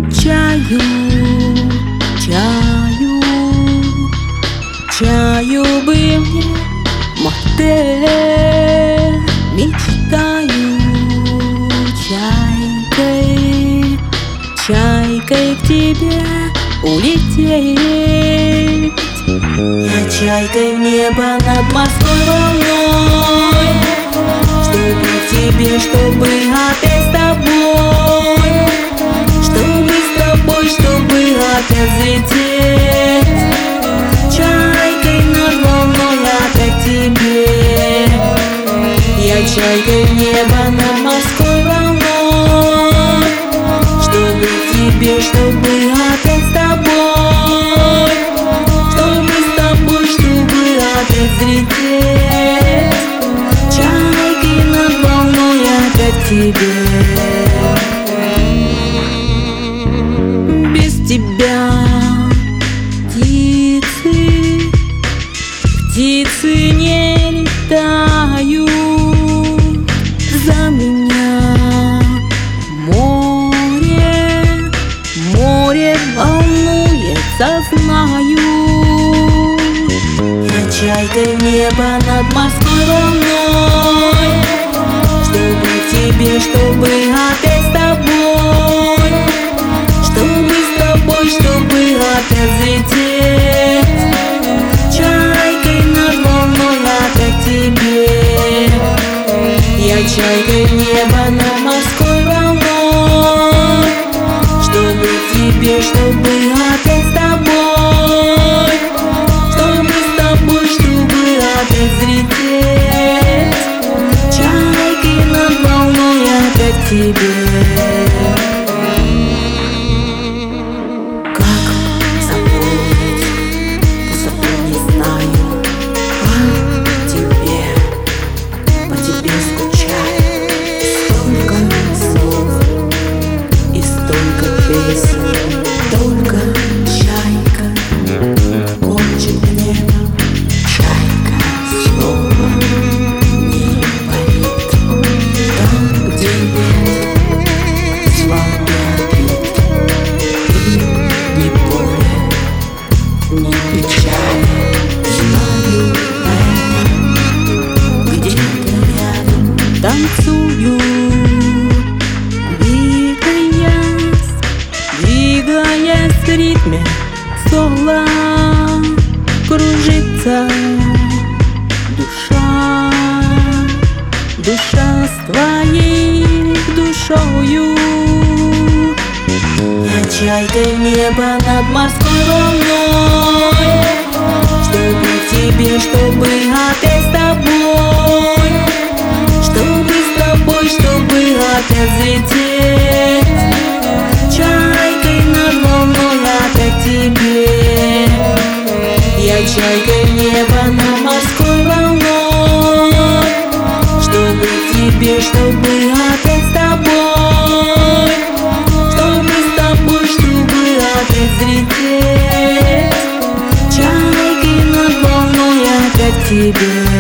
Чаю, чаю, чаю бы мне мотель. Мечтаю чайкой, чайкой к тебе улететь. Я чайкой в небо над морской волной, чтобы к тебе, чтобы опять с тобой, чтобы с тобой, чтобы опять взлететь. Чайкой над волной опять к тебе. Я чайкой в небо над морской волной, чтобы к тебе, чтобы опять с тобой, чтобы с тобой, чтобы опять взлететь. Чайкой над волной опять к тебе. Без тебя птицы не летают. За меня море волнуется, знаю. Я чайкой в небо над морской волной, чтобы к тебе, чтобы опять с тобой, чтобы с тобой, чтобы опять взлететь. Чайкой над волной опять к тебе. Я чайкой в небо над морской волной, чтобы к тебе, чтобы опять с тобой, чтобы с тобой, чтобы опять взлететь. Чайкой над волной опять к тебе. Как запомнить, не знаю. По тебе скучаю. Столько слов и столько песен. Только чайка хочет небо. Чайка снова не парит. Там, где нет славы обид, и ни боли, ни печали. Знаю это, где-то рядом танцую, двигаясь в ритме соло. Кружится душа с твоей душою. Я чайкой в небо над морской волной, чтобы к тебе, чтобы опять с тобой, чтобы с тобой, чтобы опять взлететь. Чайкой над волной опять к тебе. Я чайкой в небо над морской волной, чтобы к тебе, чтобы опять с тобой, чтобы с тобой, чтобы опять взлететь. Чайкой над волной опять к тебе.